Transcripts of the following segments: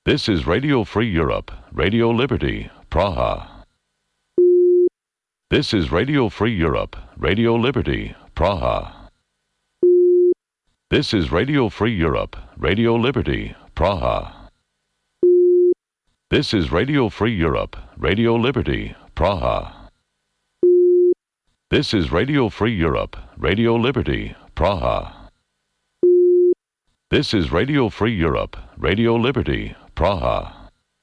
This is Radio Free Europe, Radio Liberty, Praha. This is Radio Free Europe, Radio Liberty, Praha. This is Radio Free Europe, Radio Liberty, Praha. This is Radio Free Europe, Radio Liberty, Praha. This is Radio Free Europe, Radio Liberty, Praha. This is Radio Free Europe, Radio Liberty, Praha.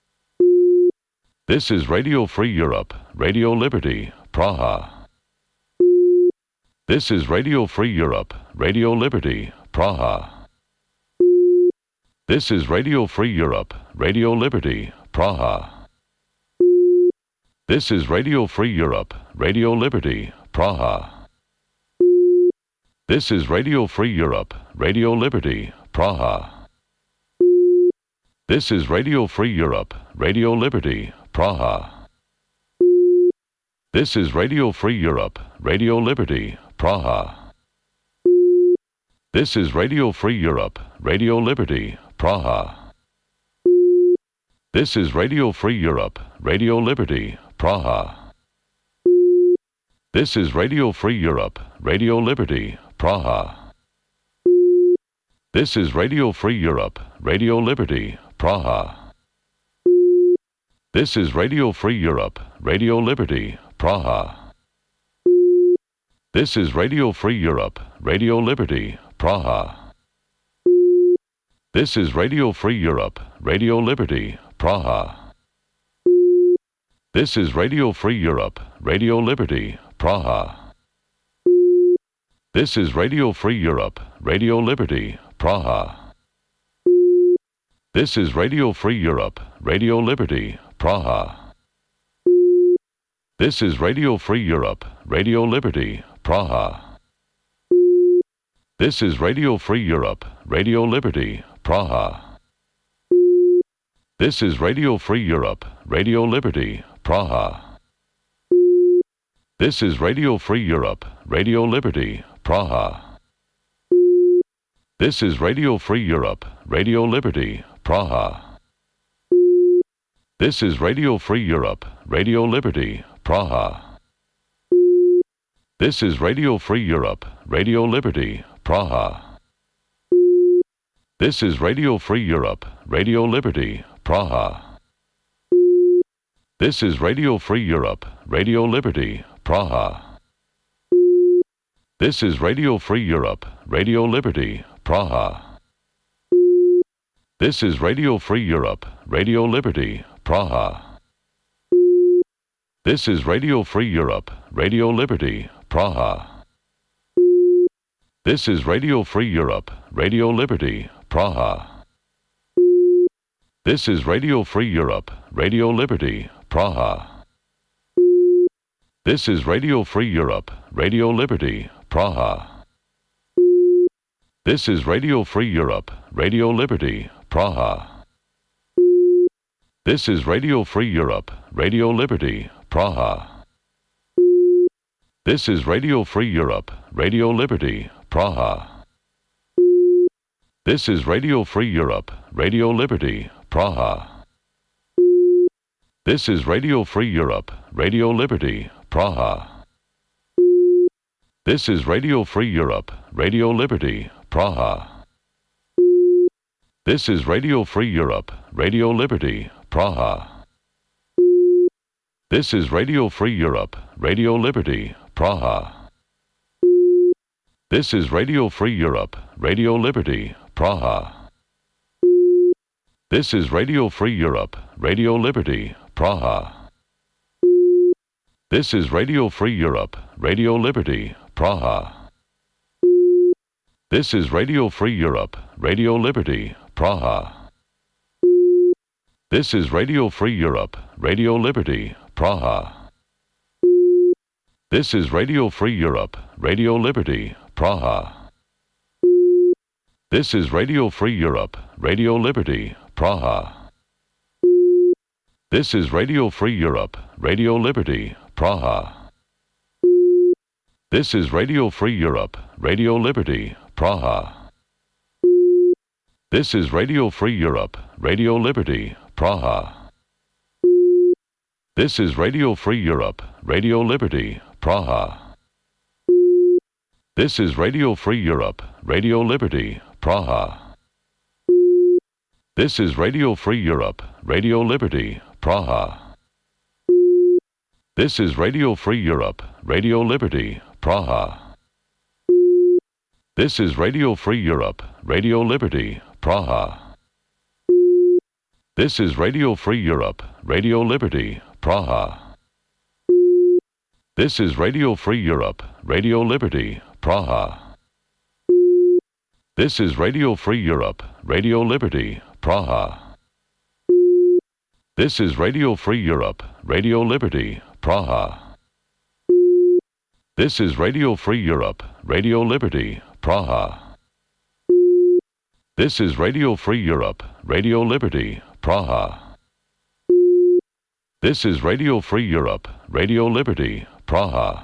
This is Radio Free Europe, Radio Liberty, Praha. This is Radio Free Europe, Radio Liberty, Praha. This is Radio Free Europe, Radio Liberty, Praha. This is Radio Free Europe, Radio Liberty, Praha. This is Radio Free Europe, Radio Liberty, Praha. This is Radio Free Europe, Radio Liberty, Praha. This is Radio Free Europe, Radio Liberty, Praha. This is Radio Free Europe, Radio Liberty, Praha. This is Radio Free Europe, Radio Liberty, Praha. This is Radio Free Europe, Radio Liberty, Praha. This is Radio Free Europe, Radio Liberty, Praha. This is Radio Free Europe, Radio Liberty, Praha. This is Radio Free Europe, Radio Liberty, Praha. This is Radio Free Europe, Radio Liberty, Praha. This is Radio Free Europe, Radio Liberty, Praha. This is Radio Free Europe, Radio Liberty, Praha. This is Radio Free Europe, Radio Liberty, Praha. This is Radio Free Europe, Radio Liberty, Praha. This is Radio Free Europe, Radio Liberty, Praha. This is Radio Free Europe, Radio Liberty, Praha. This is Radio Free Europe, Radio Liberty, Praha. This is Radio Free Europe, Radio Liberty, Praha. This is Radio Free Europe, Radio Liberty, Praha. This is Radio Free Europe, Radio Liberty, Praha. This is Radio Free Europe, Radio Liberty, Praha. This is Radio Free Europe, Radio Liberty, Praha. This is Radio Free Europe, Radio Liberty, Praha. This is Radio Free Europe, Radio Liberty, Praha. This is Radio Free Europe, Radio Liberty, Praha. This is Radio Free Europe, Radio Liberty, Praha. This is Radio Free Europe, Radio Liberty, Praha. This is Radio Free Europe, Radio Liberty, Praha. This is Radio Free Europe, Radio Liberty, Praha. This is Radio Free Europe, Radio Liberty, Praha. This is Radio Free Europe, Radio Liberty, Praha. This is Radio Free Europe, Radio Liberty, Praha. This is Radio Free Europe, Radio Liberty, Praha. This is Radio Free Europe, Radio Liberty, Praha. This is Radio Free Europe, Radio Liberty, Praha. This is Radio Free Europe, Radio Liberty, Praha. This is Radio Free Europe, Radio Liberty, Praha. This is Radio Free Europe, Radio Liberty, Praha. This is Radio Free Europe, Radio Liberty, Praha. This is Radio Free Europe, Radio Liberty, Praha. This is Radio Free Europe, Radio Liberty, Praha. This is Radio Free Europe, Radio Liberty, Praha. This is Radio Free Europe, Radio Liberty, Praha. This is Radio Free Europe, Radio Liberty, Praha. This is Radio Free Europe, Radio Liberty, Praha. This is Radio Free Europe, Radio Liberty, Praha. This is Radio Free Europe, Radio Liberty, Praha. This is Radio Free Europe, Radio Liberty, Praha. This is Radio Free Europe, Radio Liberty, Praha. This is Radio Free Europe, Radio Liberty, Praha. This is Radio Free Europe, Radio Liberty, Praha. This is Radio Free Europe, Radio Liberty, Praha. This is Radio Free Europe, Radio Liberty, Praha. This is Radio Free Europe, Radio Liberty, Praha. This is Radio Free Europe, Radio Liberty, Praha. This is Radio Free Europe, Radio Liberty, Praha. This is Radio Free Europe, Radio Liberty, Praha. This is Radio Free Europe, Radio Liberty, Praha.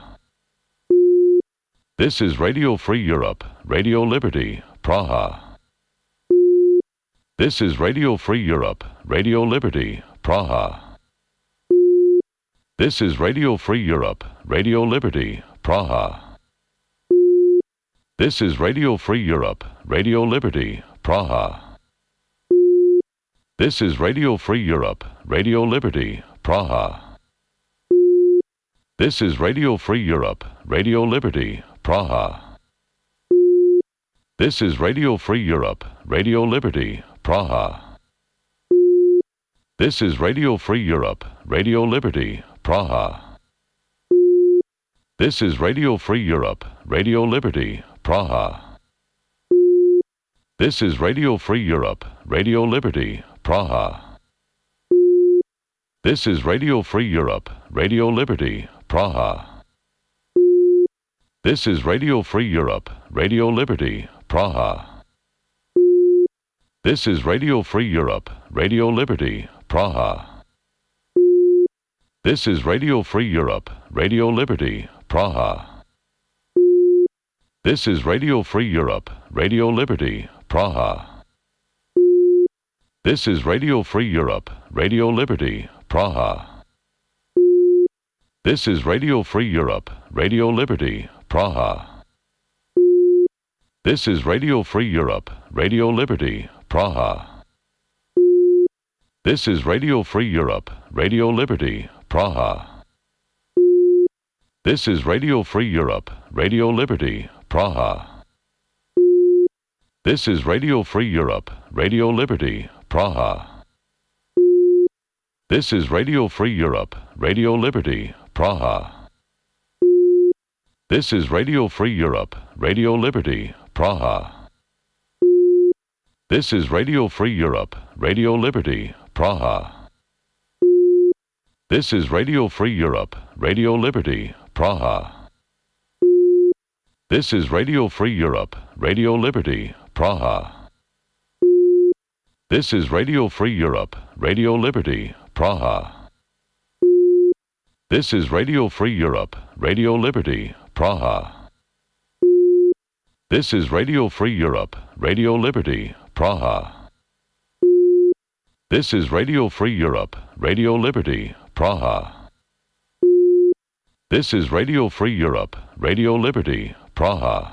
This is Radio Free Europe, Radio Liberty, Praha. This is Radio Free Europe, Radio Liberty, Praha. This is Radio Free Europe, Radio Liberty, Praha. This is Radio Free Europe, Radio Liberty, Praha. This is Radio Free Europe, Radio Liberty, Praha. This is Radio Free Europe, Radio Liberty, Praha. This is Radio Free Europe, Radio Liberty, Praha. This is Radio Free Europe, Radio Liberty, Praha. This is Radio Free Europe, Radio Liberty, Praha. This is Radio Free Europe, Radio Liberty, Praha. This is Radio Free Europe, Radio Liberty, Praha. This is Radio Free Europe, Radio Liberty, Praha. This is Radio Free Europe, Radio Liberty, Praha. This is Radio Free Europe, Radio Liberty, Praha. This is Radio Free Europe, Radio Liberty, Praha. This is Radio Free Europe, Radio Liberty, Praha. This is Radio Free Europe, Radio Liberty, Praha. This is Radio Free Europe, Radio Liberty, Praha. This is Radio Free Europe, Radio Liberty, Praha. This is Radio Free Europe, Radio Liberty, Praha. This is Radio Free Europe, Radio Liberty, Praha. This is Radio Free Europe, Radio Liberty, Praha. This is Radio Free Europe, Radio Liberty, Praha. This is Radio Free Europe, Radio Liberty, Praha. This is Radio Free Europe, Radio Liberty, Praha. This is Radio Free Europe, Radio Liberty, Praha. This is Radio Free Europe, Radio Liberty, Praha. This is Radio Free Europe, Radio Liberty, Praha. This is Radio Free Europe, Radio Liberty, Praha. This is Radio Free Europe, Radio Liberty, Praha. This is Radio Free Europe, Radio Liberty, Praha.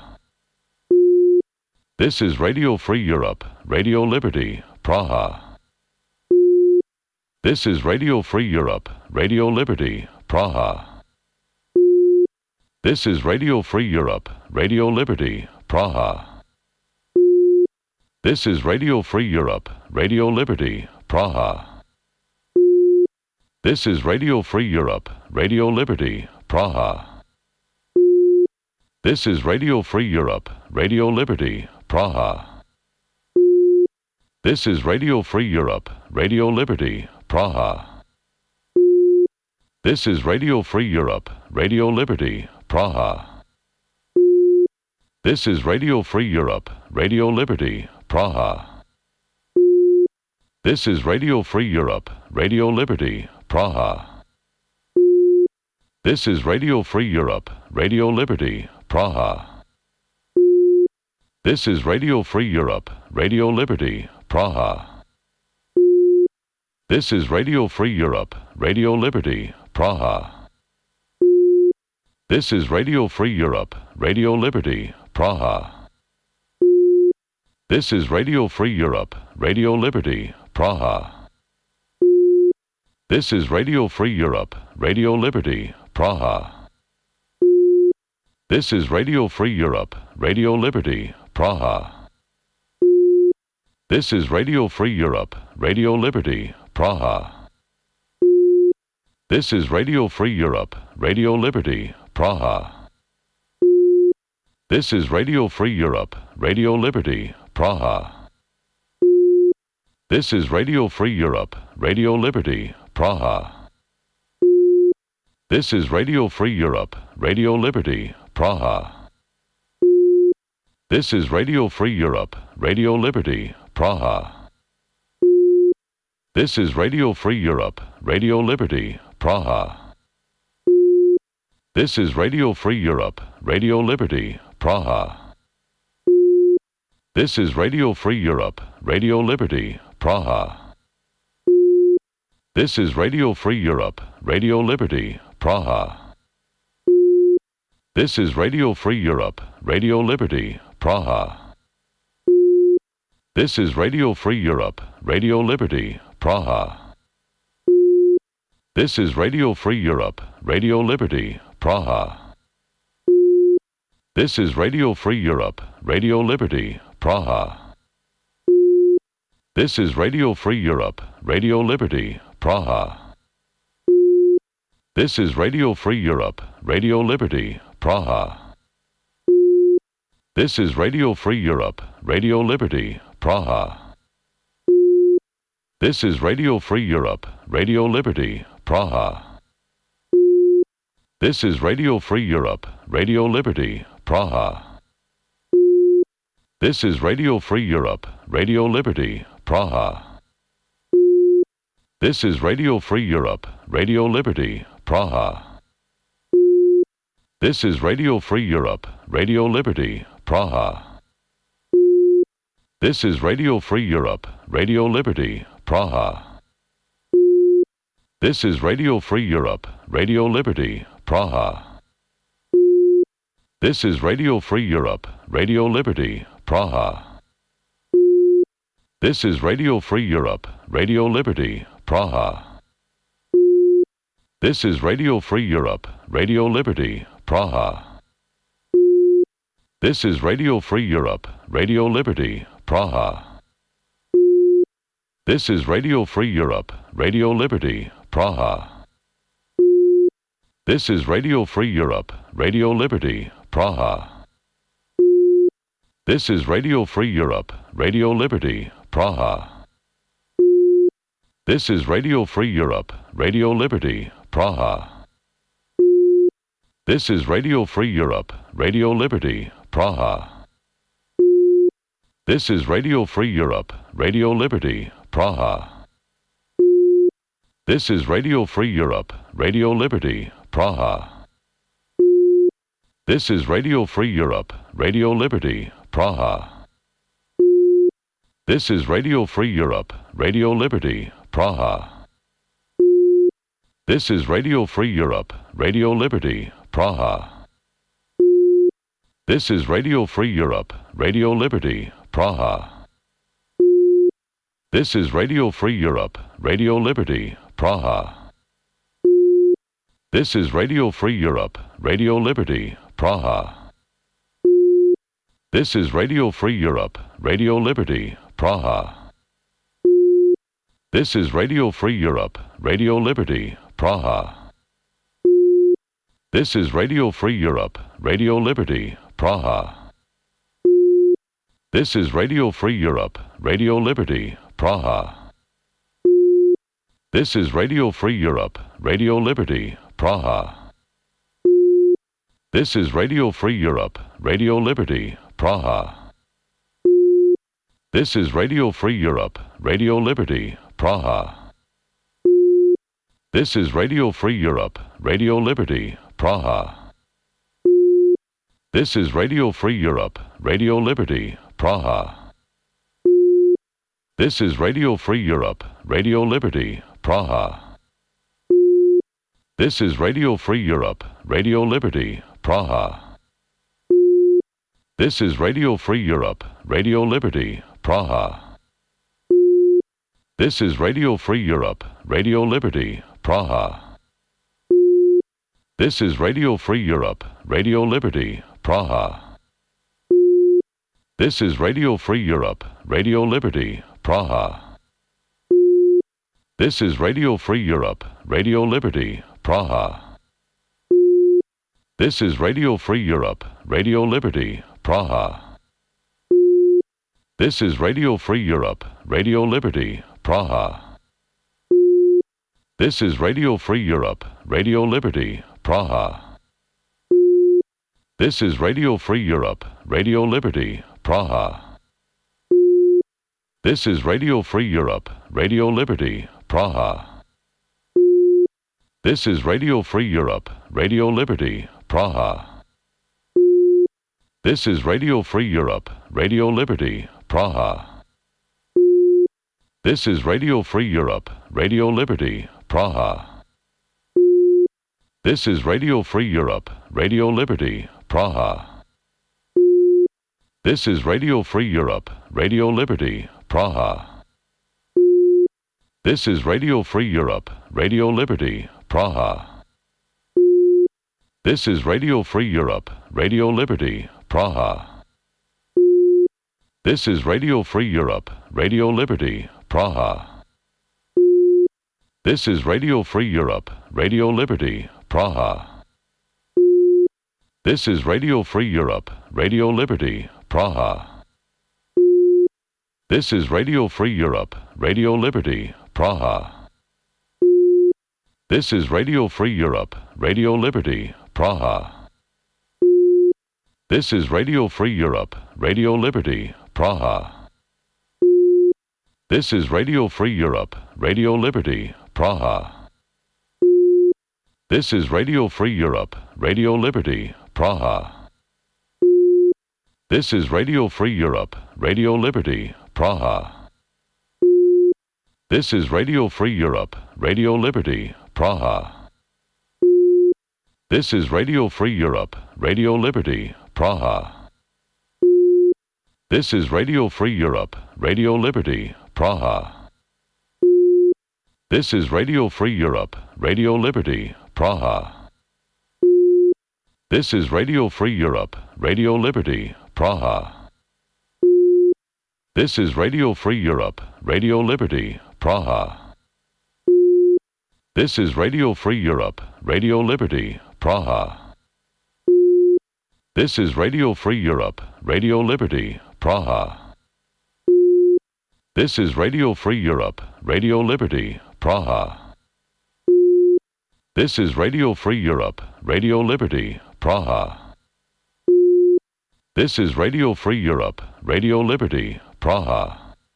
This is Radio Free Europe, Radio Liberty, Praha. This is Radio Free Europe, Radio Liberty, Praha. This is Radio Free Europe, Radio Liberty, Praha. This is Radio Free Europe, Radio Liberty, Praha. This is Radio Free Europe, Radio Liberty, Praha. This is Radio Free Europe, Radio Liberty, Praha. This is Radio Free Europe, Radio Liberty, Praha. This is Radio Free Europe, Radio Liberty, Praha. This is Radio Free Europe, Radio Liberty, Praha. This is Radio Free Europe, Radio Liberty, Praha. This is Radio Free Europe, Radio Liberty, Praha. This is Radio Free Europe, Radio Liberty, Praha. This is Radio Free Europe, Radio Liberty, Praha. This is Radio Free Europe, Radio Liberty, Praha. This is Radio Free Europe, Radio Liberty, Praha. This is Radio Free Europe, Radio Liberty, Praha. This is Radio Free Europe, Radio Liberty, Praha. This is Radio Free Europe, Radio Liberty, Praha. This is Radio Free Europe, Radio Liberty, Praha. This is Radio Free Europe, Radio Liberty, Praha. This is Radio Free Europe, Radio Liberty, Praha. This is Radio Free Europe, Radio Liberty, Praha. This is Radio Free Europe, Radio Liberty, Praha. This is Radio Free Europe, Radio Liberty, Praha. This is Radio Free Europe, Radio Liberty, Praha. This is Radio Free Europe, Radio Liberty, Praha. This is Radio Free Europe, Radio Liberty, Praha. This is Radio Free Europe, Radio Liberty, Praha. This is Radio Free Europe, Radio Liberty, Praha. This is Radio Free Europe, Radio Liberty, Praha. This is Radio Free Europe, Radio Liberty, Praha. This is Radio Free Europe, Radio Liberty, Praha. This is Radio Free Europe, Radio Liberty, Praha. This is Radio Free Europe, Radio Liberty, Praha. This is Radio Free Europe, Radio Liberty, Praha. This is Radio Free Europe, Radio Liberty, Praha. This is Radio Free Europe, Radio Liberty, Praha. This is Radio Free Europe, Radio Liberty, Praha. This is Radio Free Europe, Radio Liberty, Praha. This is Radio Free Europe, Radio Liberty, Praha. This is Radio Free Europe, Radio Liberty, Praha. This is Radio Free Europe, Radio Liberty, Praha. This is Radio Free Europe, Radio Liberty, Praha. This is Radio Free Europe, Radio Liberty, Praha. This is Radio Free Europe, Radio Liberty, Praha. This is Radio Free Europe, Radio Liberty, Praha. This is Radio Free Europe, Radio Liberty, Praha. This is Radio Free Europe, Radio Liberty, Praha. This is Radio Free Europe, Radio Liberty, Praha. This is Radio Free Europe, Radio Liberty, Praha. This is Radio Free Europe, Radio Liberty, Praha. This is Radio Free Europe, Radio Liberty, Praha. This is Radio Free Europe, Radio Liberty, Praha. This is Radio Free Europe, Radio Liberty, Praha. This is Radio Free Europe, Radio Liberty, Praha. This is Radio Free Europe, Radio Liberty, Praha. This is Radio Free Europe, Radio Liberty, Praha. This is Radio Free Europe, Radio Liberty, Praha. This is Radio Free Europe, Radio Liberty, Praha. This is Radio Free Europe, Radio Liberty, Praha. This is Radio Free Europe, Radio Liberty, Praha. This is Radio Free Europe, Radio Liberty, Praha. This is Radio Free Europe, Radio Liberty, Praha. This is Radio Free Europe, Radio Liberty, Praha. This is Radio Free Europe, Radio Liberty, Praha. This is Radio Free Europe, Radio Liberty, Praha. This is Radio Free Europe, Radio Liberty, Praha. This is Radio Free Europe, Radio Liberty, Praha. This is Radio Free Europe, Radio Liberty, Praha. This is Radio Free Europe, Radio Liberty, Praha. This is Radio Free Europe, Radio Liberty, Praha. This is Radio Free Europe, Radio Liberty, Praha. This is Radio Free Europe, Radio Liberty, Praha. This is Radio Free Europe, Radio Liberty, Praha. This is Radio Free Europe, Radio Liberty, Praha. This is Radio Free Europe, Radio Liberty, Praha. This is Radio Free Europe, Radio Liberty, Praha. This is Radio Free Europe, Radio Liberty, Praha. This is Radio Free Europe, Radio Liberty, Praha. This is Radio Free Europe, Radio Liberty, Praha. This is Radio Free Europe, Radio Liberty, Praha. This is Radio Free Europe, Radio Liberty, Praha. This is Radio Free Europe, Radio Liberty, Praha. This is Radio Free Europe, Radio Liberty, Praha. This is Radio Free Europe, Radio Liberty, Praha. This is Radio Free Europe, Radio Liberty, Praha. This is Radio Free Europe, Radio Liberty, Praha. This is Radio Free Europe, Radio Liberty, Praha. This is Radio Free Europe, Radio Liberty, Praha. This is Radio Free Europe, Radio Liberty, Praha. This is Radio Free Europe, Radio Liberty, Praha. This is Radio Free Europe, Radio Liberty, Praha. This is Radio Free Europe, Radio Liberty, Praha. This is Radio Free Europe, Radio Liberty, Praha. This is Radio Free Europe, Radio Liberty, Praha. This is Radio Free Europe, Radio Liberty, Praha. This is Radio Free Europe, Radio Liberty, Praha. This is Radio Free Europe, Radio Liberty, Praha. This is Radio Free Europe, Radio Liberty, Praha. This is Radio Free Europe, Radio Liberty, Praha. This is Radio Free Europe, Radio Liberty, Praha. This is Radio Free Europe, Radio Liberty, Praha. This is Radio Free Europe, Radio Liberty, Praha. This is Radio Free Europe, Radio Liberty, Praha. This is Radio Free Europe, Radio Liberty, Praha. This is Radio Free Europe, Radio Liberty, Praha.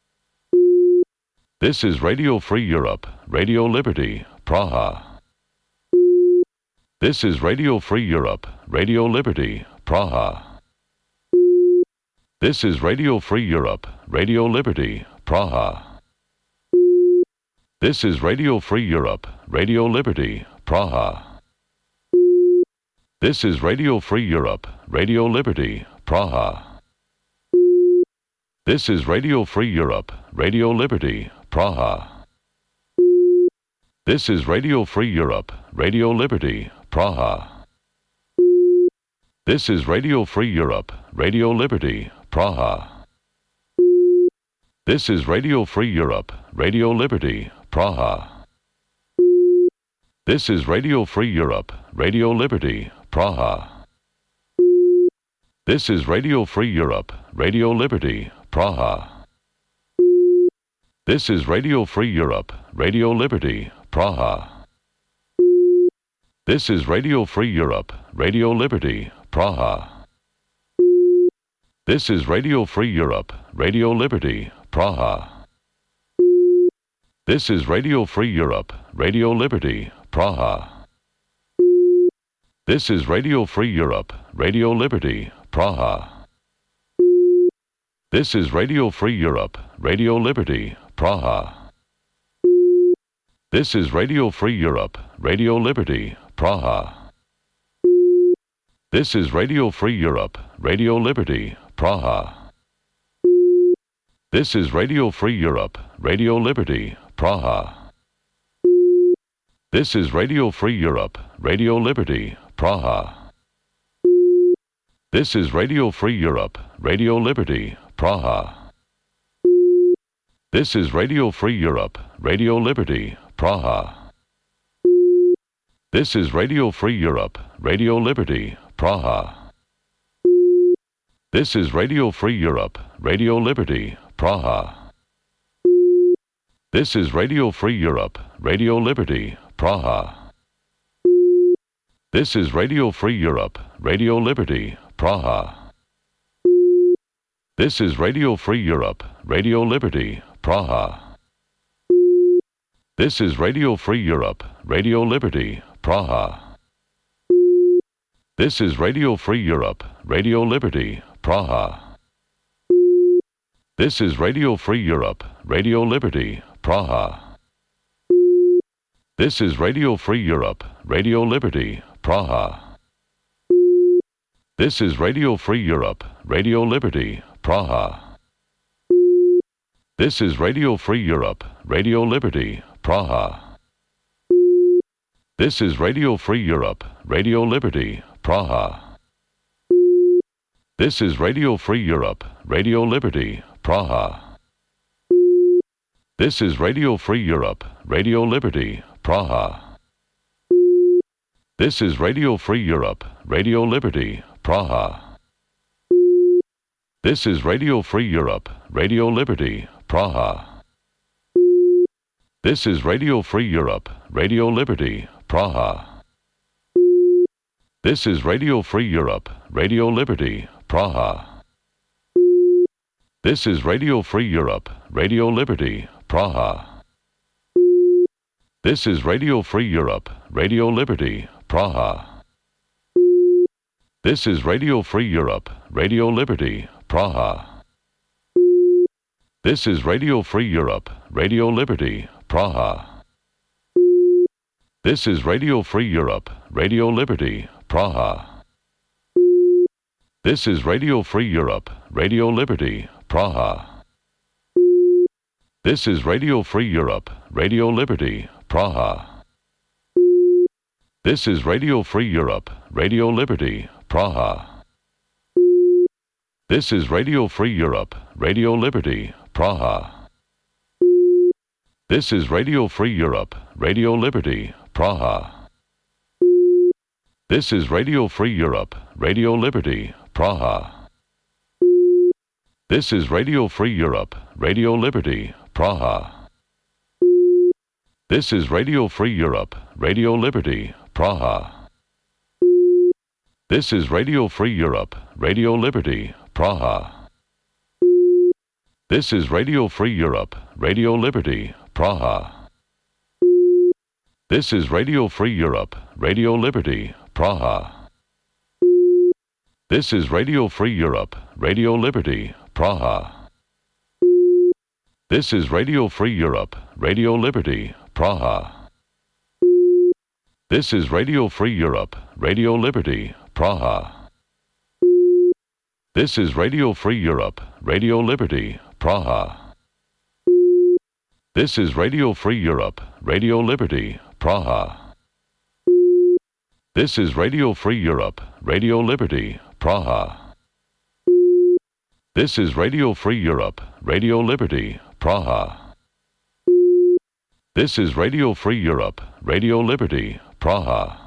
This is Radio Free Europe, Radio Liberty, Praha. This is Radio Free Europe, Radio Liberty, Praha. This is Radio Free Europe, Radio Liberty, Praha. This is Radio Free Europe, Radio Liberty, Praha. This is Radio Free Europe, Radio Liberty, Praha. This is Radio Free Europe, Radio Liberty, Praha. This is Radio Free Europe, Radio Liberty, Praha. This is Radio Free Europe, Radio Liberty, Praha. This is Radio Free Europe, Radio Liberty, Praha. This is Radio Free Europe, Radio Liberty, Praha. This is Radio Free Europe, Radio Liberty, Praha. This is Radio Free Europe, Radio Liberty, Praha. This is Radio Free Europe, Radio Liberty, Praha. This is Radio Free Europe, Radio Liberty, Praha. This is Radio Free Europe, Radio Liberty, Praha. This is Radio Free Europe, Radio Liberty, Praha. This is Radio Free Europe, Radio Liberty, Praha. This is Radio Free Europe, Radio Liberty, Praha. This is Radio Free Europe, Radio Liberty, Praha. This is Radio Free Europe, Radio Liberty, Praha. This is Radio Free Europe, Radio Liberty, Praha. This is Radio Free Europe, Radio Liberty, Praha. This is Radio Free Europe, Radio Liberty, Praha. This is Radio Free Europe, Radio Liberty, Praha. This is Radio Free Europe, Radio Liberty, Praha. This is Radio Free Europe, Radio Liberty, Praha. This is Radio Free Europe, Radio Liberty, Praha. This is Radio Free Europe, Radio Liberty, Praha. This is Radio Free Europe, Radio Liberty, Praha. This is Radio Free Europe, Radio Liberty, Praha. This is Radio Free Europe, Radio Liberty, Praha. This is Radio Free Europe, Radio Liberty, Praha. This is Radio Free Europe, Radio Liberty, Praha. This is Radio Free Europe, Radio Liberty, Praha. This is Radio Free Europe, Radio Liberty, Praha. This is Radio Free Europe, Radio Liberty, Praha. This is Radio Free Europe, Radio Liberty, Praha. This is Radio Free Europe, Radio Liberty, Praha. This is Radio Free Europe, Radio Liberty, Praha. This is Radio Free Europe, Radio Liberty, Praha. This is Radio Free Europe, Radio Liberty, Praha. This is Radio Free Europe, Radio Liberty, Praha. This is Radio Free Europe, Radio Liberty, Praha. This is Radio Free Europe, Radio Liberty, Praha. This is Radio Free Europe, Radio Liberty, Praha. This is Radio Free Europe, Radio Liberty, Praha. This is Radio Free Europe, Radio Liberty, Praha. This is Radio Free Europe, Radio Liberty, Praha. This is Radio Free Europe, Radio Liberty, Praha. This is Radio Free Europe, Radio Liberty, Praha. This is Radio Free Europe, Radio Liberty, Praha. This is Radio Free Europe, Radio Liberty, Praha. This is Radio Free Europe, Radio Liberty, Praha. This is Radio Free Europe, Radio Liberty, Praha. This is Radio Free Europe, Radio Liberty, Praha. This is Radio Free Europe, Radio Liberty, Praha. This is Radio Free Europe, Radio Liberty, Praha. This is Radio Free Europe, Radio Liberty, Praha. This is Radio Free Europe, Radio Liberty, Praha. This is Radio Free Europe, Radio Liberty, Praha. This is Radio Free Europe, Radio Liberty, Praha. This is Radio Free Europe, Radio Liberty, Praha. This is Radio Free Europe, Radio Liberty, Praha. This is Radio Free Europe, Radio Liberty, Praha. This is Radio Free Europe, Radio Liberty, Praha.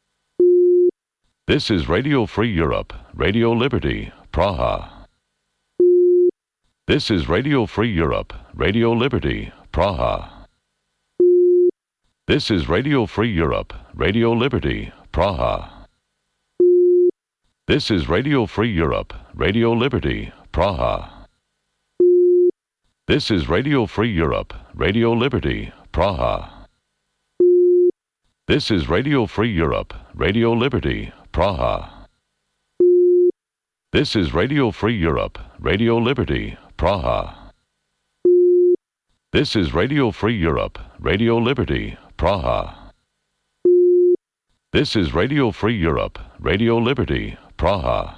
This is Radio Free Europe, Radio Liberty, Praha. This is Radio Free Europe, Radio Liberty, Praha. This is Radio Free Europe, Radio Liberty, Praha. This is Radio Free Europe, Radio Liberty, Praha. This is Radio Free Europe, Radio Liberty, Praha. This is Radio Free Europe, Radio Liberty, Praha. This is Radio Free Europe, Radio Liberty, Praha. This is Radio Free Europe, Radio Liberty, Praha. This is Radio Free Europe, Radio Liberty, Praha.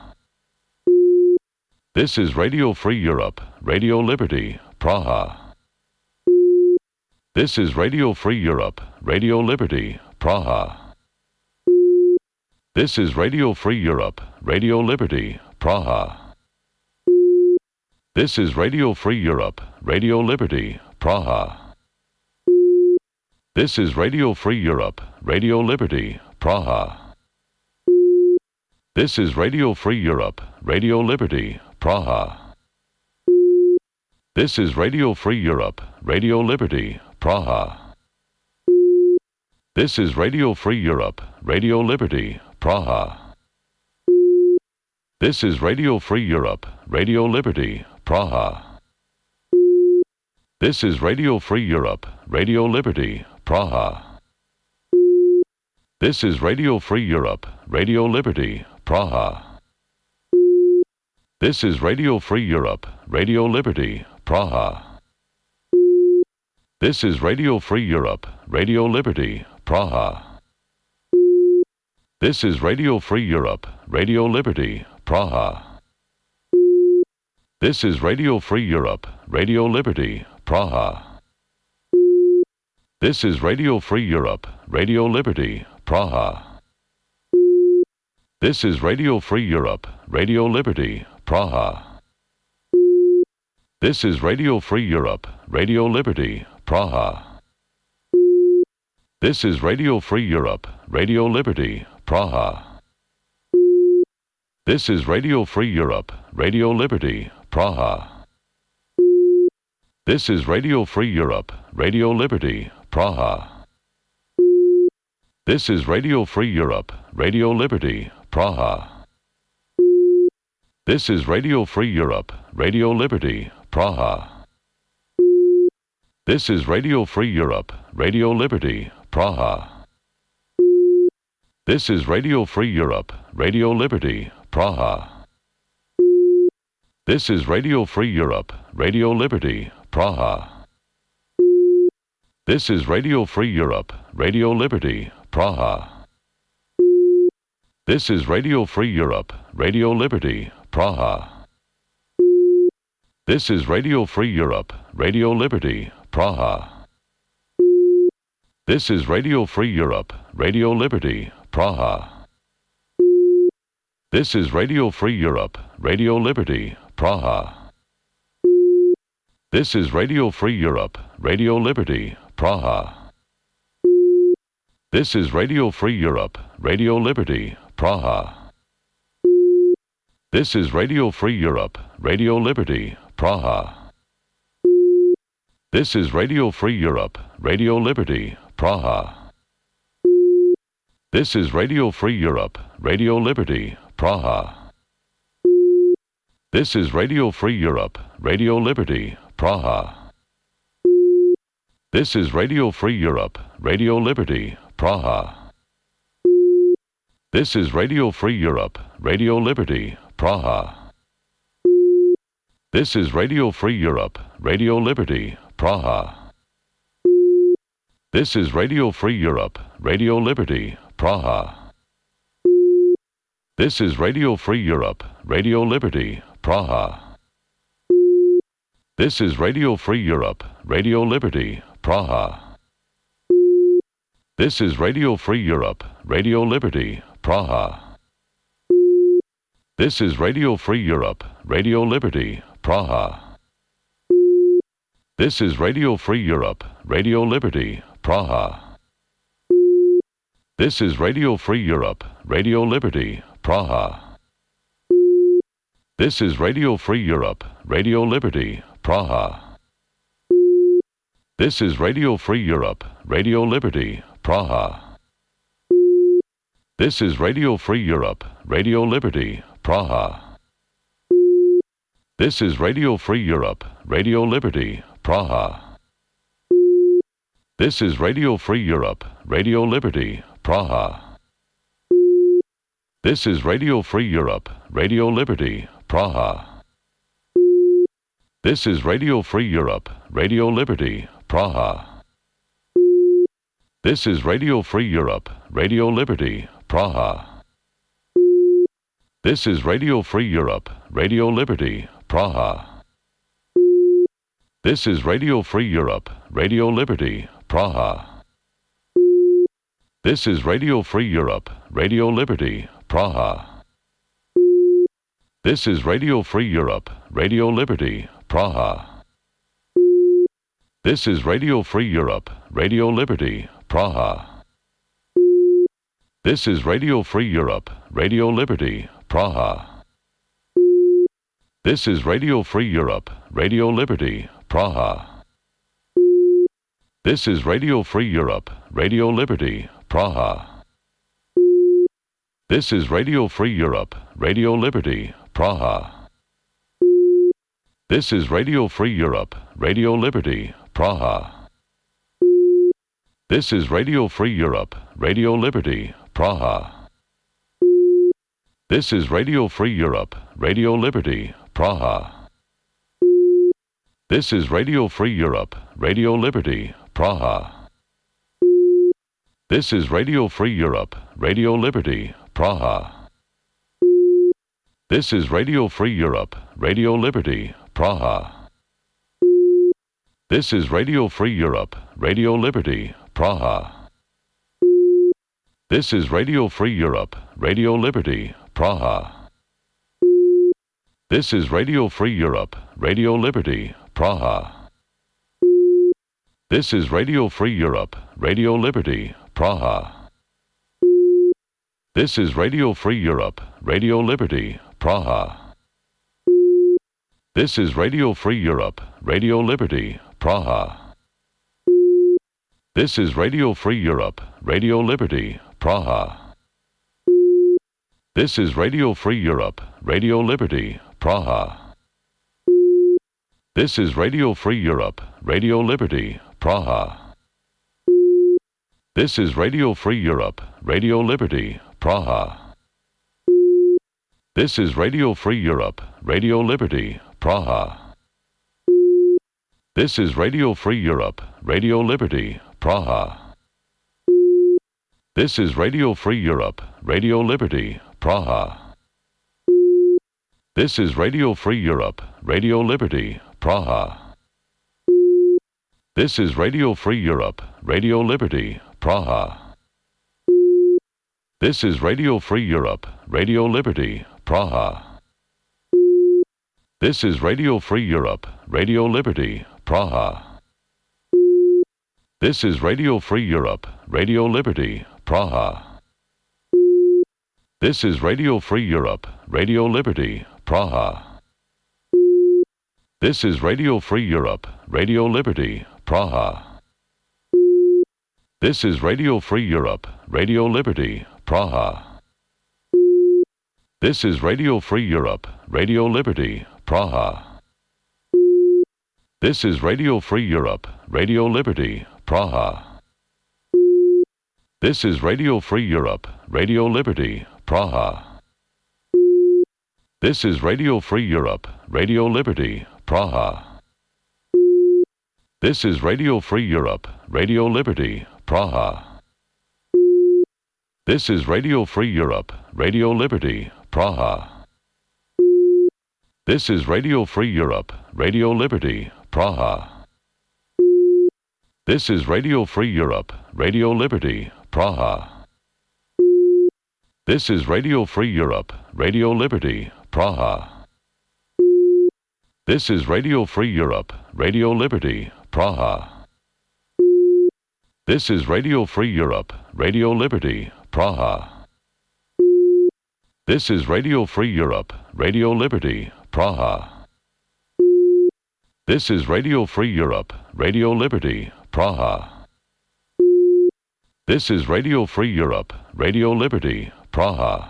This is Radio Free Europe, Radio Liberty, Praha. This is Radio Free Europe, Radio Liberty, Praha. This is Radio Free Europe, Radio Liberty, Praha. This is Radio Free Europe, Radio Liberty, Praha. This is Radio Free Europe, Radio Liberty, Praha. This is Radio Free Europe, Radio Liberty, Praha. This is Radio Free Europe, Radio Liberty, Praha. This is Radio Free Europe, Radio Liberty, Praha. This is Radio Free Europe, Radio Liberty, Praha. This is Radio Free Europe, Radio Liberty, Praha. This is Radio Free Europe, Radio Liberty, Praha. This is Radio Free Europe, Radio Liberty, Praha. This is Radio Free Europe, Radio Liberty, Praha. This is Radio Free Europe, Radio Liberty, Praha. This is Radio Free Europe, Radio Liberty, Praha. This is Radio Free Europe, Radio Liberty, Praha. This is Radio Free Europe, Radio Liberty, Praha. This is Radio Free Europe, Radio Liberty, Praha. This is Radio Free Europe, Radio Liberty, Praha. This is Radio Free Europe, Radio Liberty, Praha. This is Radio Free Europe, Radio Liberty, Praha. This is Radio Free Europe, Radio Liberty, Praha. This is Radio Free Europe, Radio Liberty, Praha. This is Radio Free Europe, Radio Liberty, Praha. This is Radio Free Europe, Radio Liberty, Praha. This is Radio Free Europe, Radio Liberty, Praha. This is Radio Free Europe, Radio Liberty, Praha. This is Radio Free Europe, Radio Liberty, Praha. This is Radio Free Europe, Radio Liberty, Praha. This is Radio Free Europe, Radio Liberty, Praha. This is Radio Free Europe, Radio Liberty, Praha. This is Radio Free Europe, Radio Liberty, Praha. This is Radio Free Europe, Radio Liberty, Praha. This is Radio Free Europe, Radio Liberty, Praha. This is Radio Free Europe, Radio Liberty, Praha. This is Radio Free Europe, Radio Liberty, Praha. This is Radio Free Europe, Radio Liberty, Praha. This is Radio Free Europe, Radio Liberty, Praha. This is Radio Free Europe, Radio Liberty, Praha. This is Radio Free Europe, Radio Liberty, Praha. This is Radio Free Europe, Radio Liberty, Praha. This is Radio Free Europe, Radio Liberty, Praha. This is Radio Free Europe, Radio Liberty, Praha. This is Radio Free Europe, Radio Liberty, Praha. This is Radio Free Europe, Radio Liberty, Praha. This is Radio Free Europe, Radio Liberty, Praha. This is Radio Free Europe, Radio Liberty, Praha. This is Radio Free Europe, Radio Liberty, Praha. This is Radio Free Europe, Radio Liberty, Praha. This is Radio Free Europe, Radio Liberty, Praha. This is Radio Free Europe, Radio Liberty, Praha. This is Radio Free Europe, Radio Liberty, Praha. This is Radio Free Europe, Radio Liberty, Praha. This is Radio Free Europe, Radio Liberty, Praha. This is Radio Free Europe, Radio Liberty, Praha. This is Radio Free Europe, Radio Liberty, Praha. This is Radio Free Europe, Radio Liberty, Praha. This is Radio Free Europe, Radio Liberty, Praha. This is Radio Free Europe, Radio Liberty, Praha. This is Radio Free Europe, Radio Liberty, Praha. This is Radio Free Europe, Radio Liberty, Praha. This is Radio Free Europe, Radio Liberty, Praha. This is Radio Free Europe, Radio Liberty, Praha. This is Radio Free Europe, Radio Liberty, Praha. This is Radio Free Europe, Radio Liberty, Praha. This is Radio Free Europe, Radio Liberty, Praha. This is Radio Free Europe, Radio Liberty, Praha. This is Radio Free Europe, Radio Liberty, Praha. This is Radio Free Europe, Radio Liberty, Praha. This is Radio Free Europe, Radio Liberty, Praha. This is Radio Free Europe, Radio Liberty, Praha. This is Radio Free Europe, Radio Liberty, Praha. This is Radio Free Europe, Radio Liberty, Praha. This is Radio Free Europe, Radio Liberty, Praha. This is Radio Free Europe, Radio Liberty, Praha. This is Radio Free Europe, Radio Liberty, Praha. This is Radio Free Europe, Radio Liberty, Praha. This is Radio Free Europe, Radio Liberty, Praha. This is Radio Free Europe, Radio Liberty, Praha. This is Radio Free Europe, Radio Liberty, Praha. This is Radio Free Europe, Radio Liberty, Praha. This is Radio Free Europe, Radio Liberty, Praha. This is Radio Free Europe, Radio Liberty, Praha. This is Radio Free Europe, Radio Liberty, Praha. This is Radio Free Europe, Radio Liberty, Praha. This is Radio Free Europe, Radio Liberty, Praha. This is Radio Free Europe, Radio Liberty, Praha. This is Radio Free Europe, Radio Liberty, Praha. This is Radio Free Europe, Radio Liberty, Praha. This is Radio Free Europe, Radio Liberty, Praha. This is Radio Free Europe, Radio Liberty, Praha. This is Radio Free Europe, Radio Liberty, Praha. This is Radio Free Europe, Radio Liberty, Praha. This is Radio Free Europe, Radio Liberty, Praha. This is Radio Free Europe, Radio Liberty, Praha. This is Radio Free Europe, Radio Liberty, Praha. This is Radio Free Europe, Radio Liberty, Praha. This is Radio Free Europe, Radio Liberty, Praha. This is Radio Free Europe, Radio Liberty, Praha. This is Radio Free Europe, Radio Liberty, Praha. This is Radio Free Europe, Radio Liberty, Praha. This is Radio Free Europe, Radio Liberty, Praha. This is Radio Free Europe, Radio Liberty, Praha. This is Radio Free Europe, Radio Liberty, Praha. This is Radio Free Europe, Radio Liberty, Praha.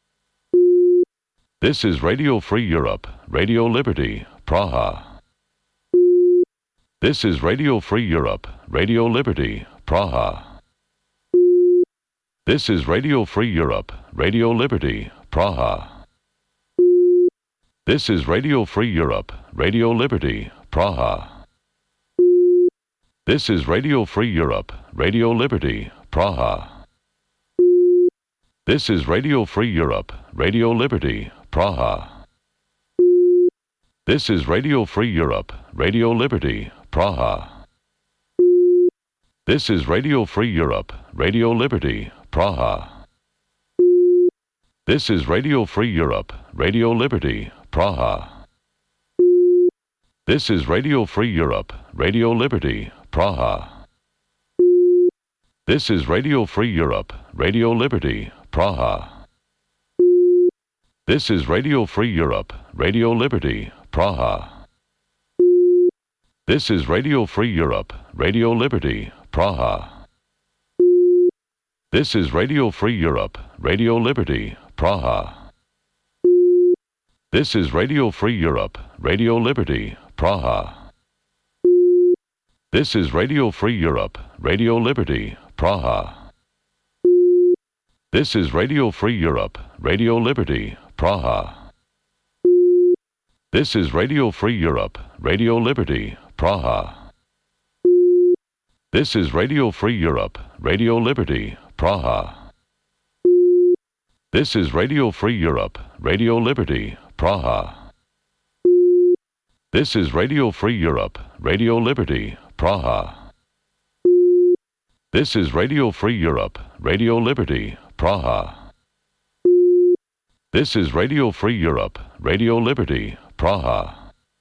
This is Radio Free Europe, Radio Liberty, Praha. This is Radio Free Europe, Radio Liberty, Praha. This is Radio Free Europe, Radio Liberty, Praha. This is Radio Free Europe, Radio Liberty, Praha. This is Radio Free Europe, Radio Liberty, Praha. This is Radio Free Europe, Radio Liberty, Praha. This is Radio Free Europe, Radio Liberty, Praha. This is Radio Free Europe, Radio Liberty, Praha. This is Radio Free Europe, Radio Liberty, Praha. This is Radio Free Europe, Radio Liberty, Praha. This is Radio Free Europe, Radio Liberty, Praha. This is Radio Free Europe, Radio Liberty, Praha. This is Radio Free Europe, Radio Liberty, Praha. This is Radio Free Europe, Radio Liberty, Praha. This is Radio Free Europe, Radio Liberty, Praha. This is Radio Free Europe, Radio Liberty, Praha. This is Radio Free Europe, Radio Liberty, Praha. This is Radio Free Europe, Radio Liberty, Praha. This is Radio Free Europe, Radio Liberty, Praha. This is Radio Free Europe, Radio Liberty, Praha. This is Radio Free Europe, Radio Liberty, Praha. This is Radio Free Europe, Radio Liberty, Praha. This is Radio Free Europe, Radio Liberty, Praha.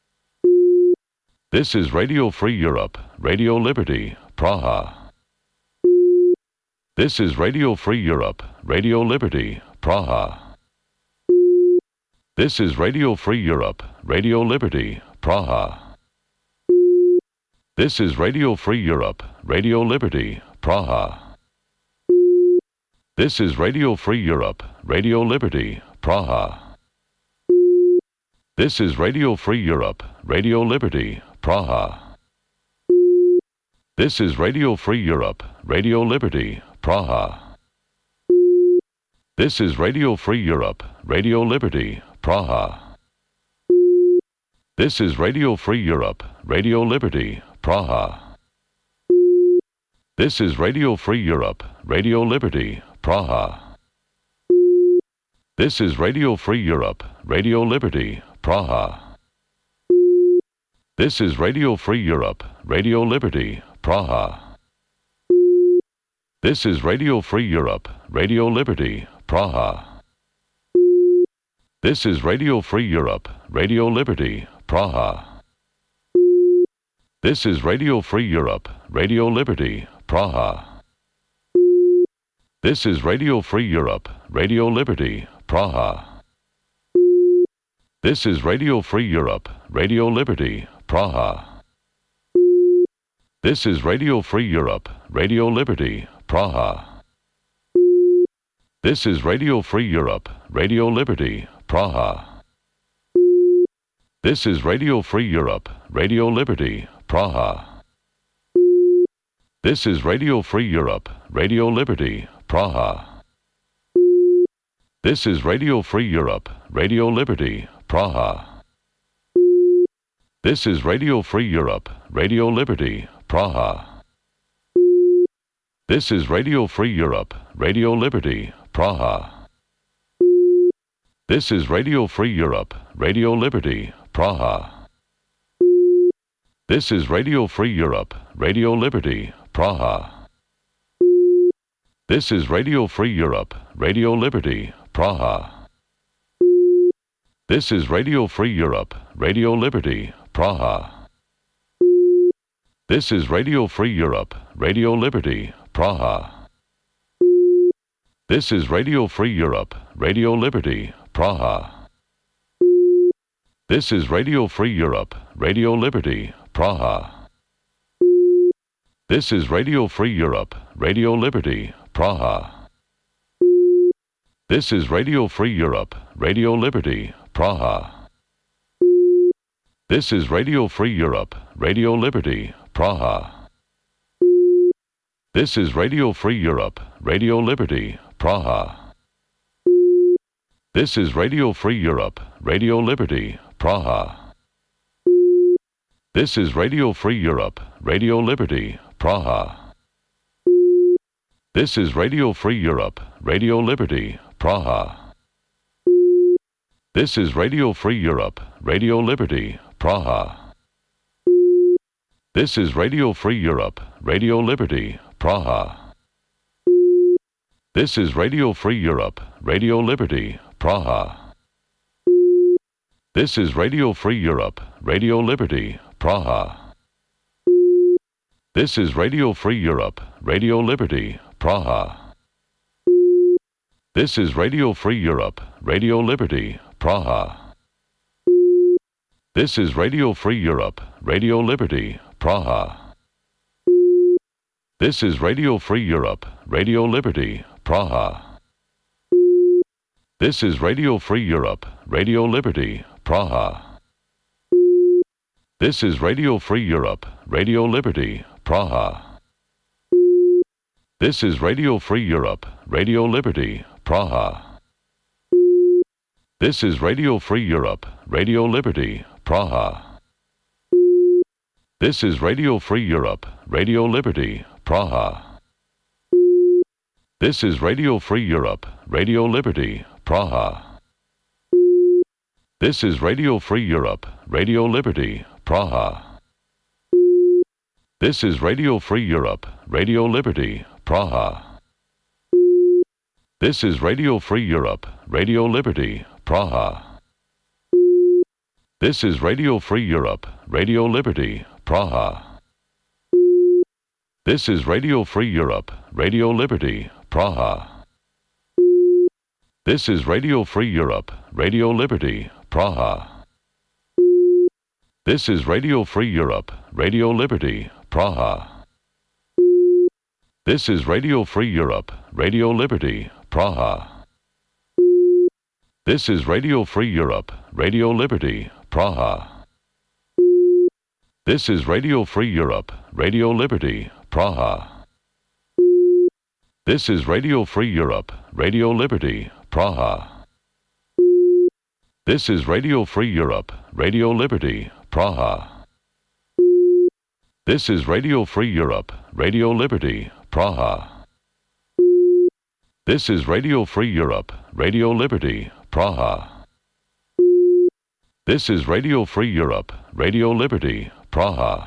This is Radio Free Europe, Radio Liberty, Praha. This is Radio Free Europe, Radio Liberty, Praha. This is Radio Free Europe, Radio Liberty, Praha. This is Radio Free Europe, Radio Liberty, Praha. This is Radio Free Europe, Radio Liberty, Praha. This is Radio Free Europe, Radio Liberty, Praha. This is Radio Free Europe, Radio Liberty, Praha. This is Radio Free Europe, Radio Liberty, Praha. This is Radio Free Europe, Radio Liberty, Praha. This is Radio Free Europe, Radio Liberty, Praha. This is Radio Free Europe, Radio Liberty, Praha. This is Radio Free Europe, Radio Liberty, Praha. This is Radio Free Europe, Radio Liberty, Praha. This is Radio Free Europe, Radio Liberty, Praha. This is Radio Free Europe, Radio Liberty, Praha. This is Radio Free Europe, Radio Liberty, Praha. This is Radio Free Europe, Radio Liberty, Praha. This is Radio Free Europe, Radio Liberty, Praha. This is Radio Free Europe, Radio Liberty, Praha. This is Radio Free Europe, Radio Liberty, Praha. This is Radio Free Europe, Radio Liberty, Praha. This is Radio Free Europe, Radio Liberty, Praha. This is Radio Free Europe, Radio Liberty, Praha. This is Radio Free Europe, Radio Liberty, Praha. This is Radio Free Europe, Radio Liberty, Praha. This is Radio Free Europe, Radio Liberty, Praha. This is Radio Free Europe, Radio Liberty, Praha. This is Radio Free Europe, Radio Liberty, Praha. This is Radio Free Europe, Radio Liberty, Praha. This is Radio Free Europe, Radio Liberty, Praha. This is Radio Free Europe, Radio Liberty, Praha. This is Radio Free Europe, Radio Liberty, Praha. This is Radio Free Europe, Radio Liberty, Praha. This is Radio Free Europe, Radio Liberty, Praha. This is Radio Free Europe, Radio Liberty, Praha. This is Radio Free Europe, Radio Liberty, Praha. This is Radio Free Europe, Radio Liberty, Praha. This is Radio Free Europe, Radio Liberty, Praha. This is Radio Free Europe, Radio Liberty, Praha. This is Radio Free Europe, Radio Liberty, Praha. This is Radio Free Europe, Radio Liberty, Praha. This is Radio Free Europe, Radio Liberty, Praha. This is Radio Free Europe, Radio Liberty, Praha. This is Radio Free Europe, Radio Liberty, Praha. This is Radio Free Europe, Radio Liberty, Praha. This is Radio Free Europe, Radio Liberty, Praha. This is Radio Free Europe, Radio Liberty, Praha. This is Radio Free Europe, Radio Liberty, Praha. This is Radio Free Europe, Radio Liberty, Praha. This is Radio Free Europe, Radio Liberty, Praha. This is Radio Free Europe, Radio Liberty, Praha. This is Radio Free Europe, Radio Liberty, Praha. This is Radio Free Europe, Radio Liberty, Praha. This is Radio Free Europe, Radio Liberty, Praha. This is Radio Free Europe, Radio Liberty, Praha. This is Radio Free Europe, Radio Liberty, Praha. This is Radio Free Europe, Radio Liberty, Praha. This is Radio Free Europe, Radio Liberty, Praha. This is Radio Free Europe, Radio Liberty, Praha. This is Radio Free Europe, Radio Liberty, Praha. This is Radio Free Europe, Radio Liberty, Praha. This is Radio Free Europe, Radio Liberty, Praha. This is Radio Free Europe, Radio Liberty, Praha. This is Radio Free Europe, Radio Liberty, Praha. This is Radio Free Europe, Radio Liberty, Praha. This is Radio Free Europe, Radio Liberty, Praha. This is Radio Free Europe, Radio Liberty, Praha.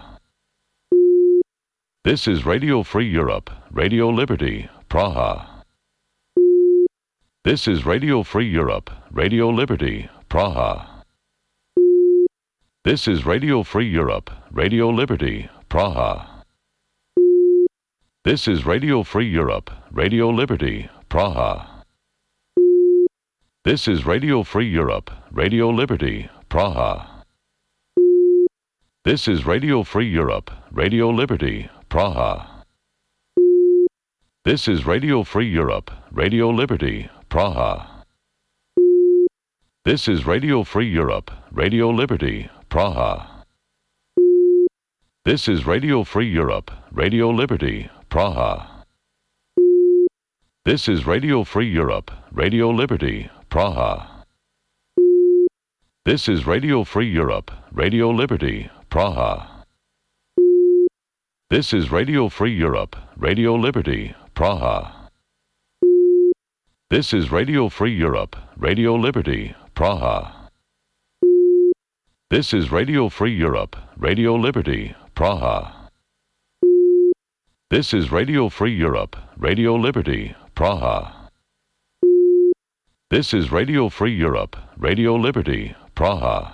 This is Radio Free Europe, Radio Liberty, Praha. This is Radio Free Europe, Radio Liberty, Praha. This is Radio Free Europe, Radio Liberty, Praha. This is Radio Free Europe, Radio Liberty, Praha. This is Radio Free Europe, Radio Liberty, Praha. This is Radio Free Europe, Radio Liberty, Praha. This is Radio Free Europe, Radio Liberty, Praha. This is Radio Free Europe, Radio Liberty, Praha. This is Radio Free Europe, Radio Liberty, Praha. This is Radio Free Europe, Radio Liberty, Praha. This is Radio Free Europe, Radio Liberty, Praha. This is Radio Free Europe, Radio Liberty, Praha. This is Radio Free Europe, Radio Liberty, Praha. This is Radio Free Europe, Radio Liberty, Praha. This is Radio Free Europe, Radio Liberty, Praha. This is Radio Free Europe, Radio Liberty, Praha.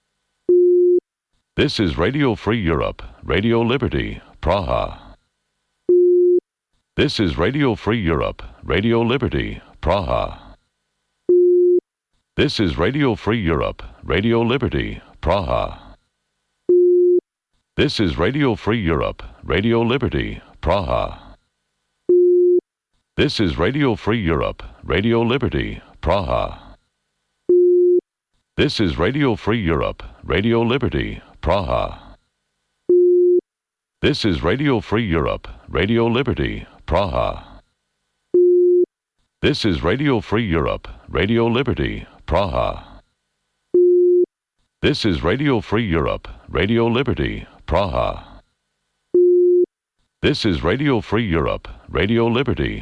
This is Radio Free Europe, Radio Liberty, Praha. This is Radio Free Europe, Radio Liberty, Praha. This is Radio Free Europe, Radio Liberty, Praha. This is Radio Free Europe, Radio Liberty, Praha. This is Radio Free Europe, Radio Liberty, Praha. This is Radio Free Europe, Radio Liberty, Praha. This is Radio Free Europe, Radio Liberty, Praha. This is Radio Free Europe, Radio Liberty, Praha. This is Radio Free Europe, Radio Liberty, Praha. This is Radio Free Europe, Radio Liberty,